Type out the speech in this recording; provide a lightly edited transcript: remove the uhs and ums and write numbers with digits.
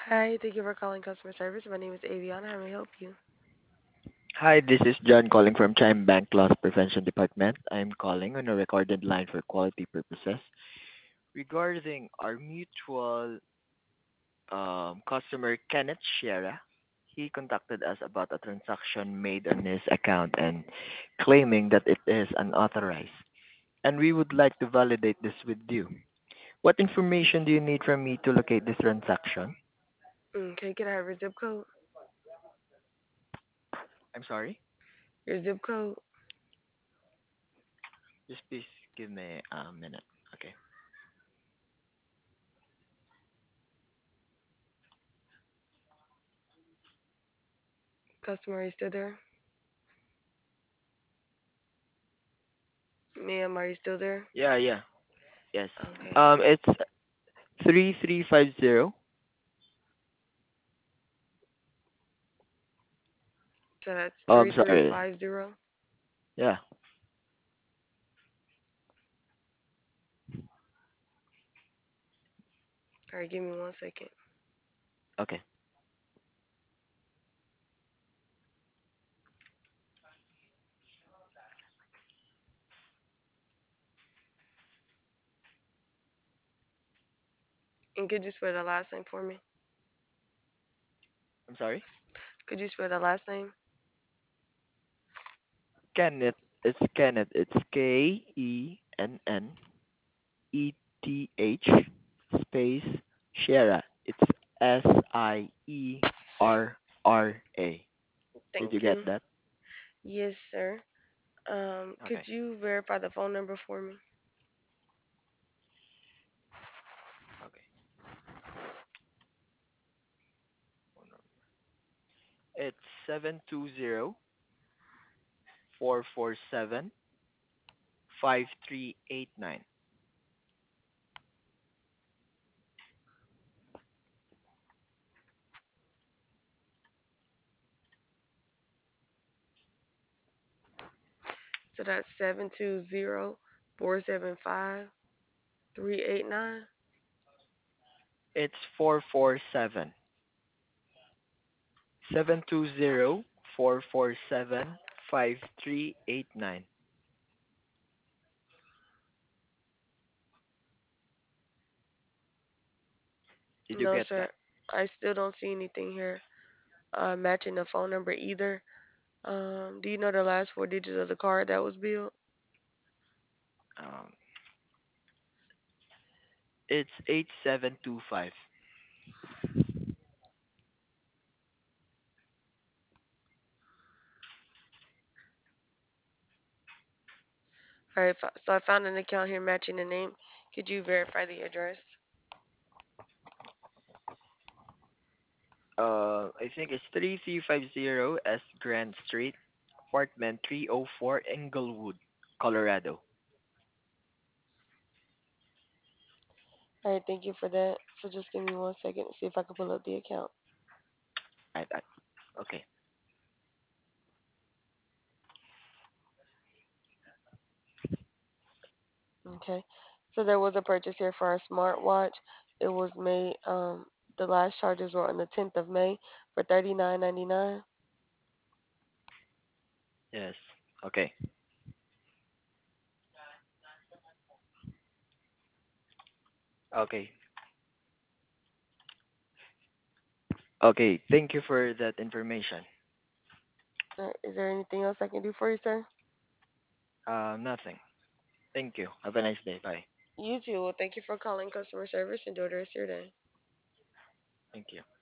Hi, thank you for calling customer service. My name is Aviana. How may I help you? Hi, this is John calling from Chime Bank Loss Prevention Department. I'm calling on a recorded line for quality purposes. Regarding our mutual customer, Kenneth Sierra, he contacted us about a transaction made on his account and claiming that it is unauthorized. And we would like to validate this with you. What information do you need from me to locate this transaction? Okay, can I have your zip code? I'm sorry? Your zip code. Just please give me a minute. Okay. Customer, are you still there? Ma'am, are you still there? Yeah. Yes. Okay. It's 3350. So that's Oh, I'm sorry. 3350. Yeah. All right, give me 1 second. Okay. And could you spell the last name for me? I'm sorry. Could you spell the last name? Kenneth. It's Kenneth. It's Kenneth space Sierra. It's Sierra. Did you Thank get you. that? Yes, sir. Okay. Could you verify the phone number for me? Okay. It's 720-447-5389. So that's 720-475-389. It's 447-720-447-5389. Did you No, get sir. that? I still don't see anything here matching the phone number either. Do you know the last four digits of the card that was billed? Um, it's 8725. All right, so I found an account here matching the name. Could you verify the address? I think it's 3350 S Grant Street, apartment 304, Englewood, Colorado. All right, thank you for that. So just give me 1 second to see if I can pull up the account. I, okay. Okay. So there was a purchase here for a smartwatch. It was made, the last charges were on the 10th of May for 39.99. Yes. Okay. Okay. Okay. Thank you for that information. All right, is there anything else I can do for you, sir? Nothing. Thank you. Have a nice day. Bye. You too. Well, thank you for calling customer service. Enjoy the rest of your day. Thank you.